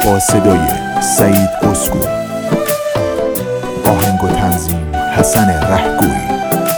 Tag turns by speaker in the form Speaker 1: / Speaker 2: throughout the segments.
Speaker 1: با صدای سعید اسکو، آهنگ و تنظیم حسن رهگویی.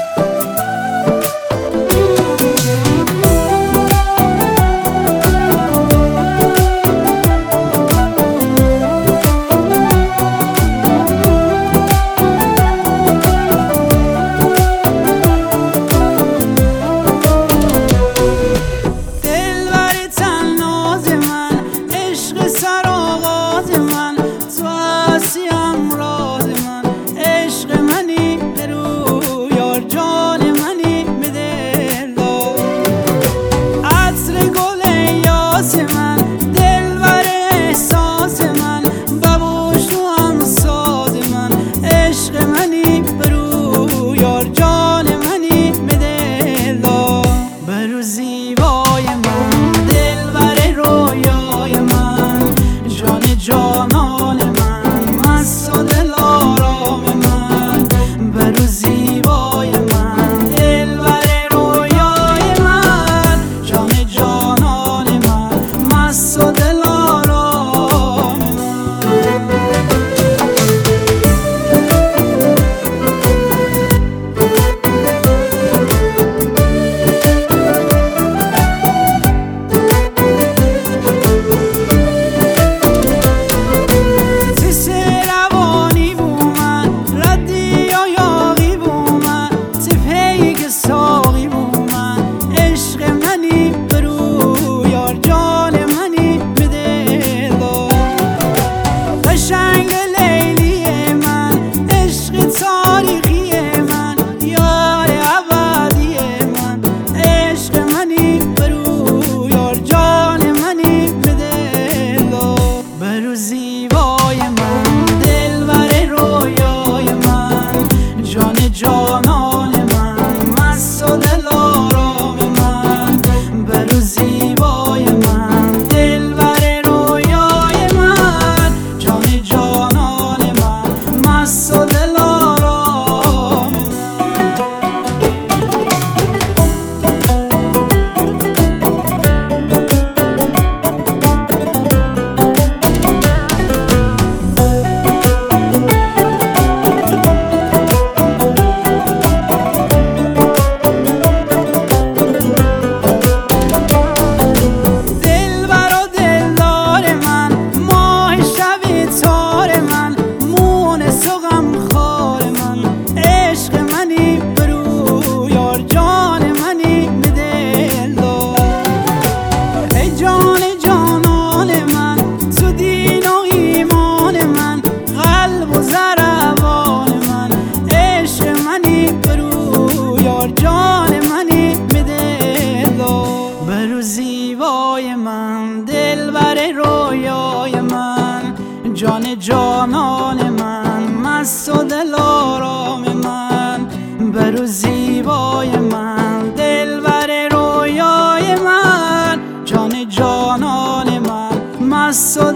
Speaker 2: جان جانان من، مست و دلارام من، برو زیبای من، دلبر رویای من. جان جانان من، مست و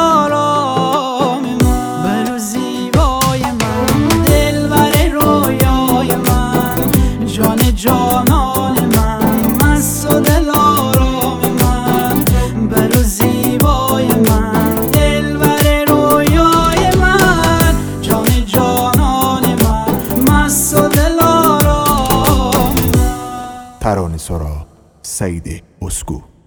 Speaker 2: دلارام من، برو زیبای من، دلبر رویای من. جان جانان من، مست و دلارام من، برو زیبای من.
Speaker 1: ترانه‌سرا سعید اسکو.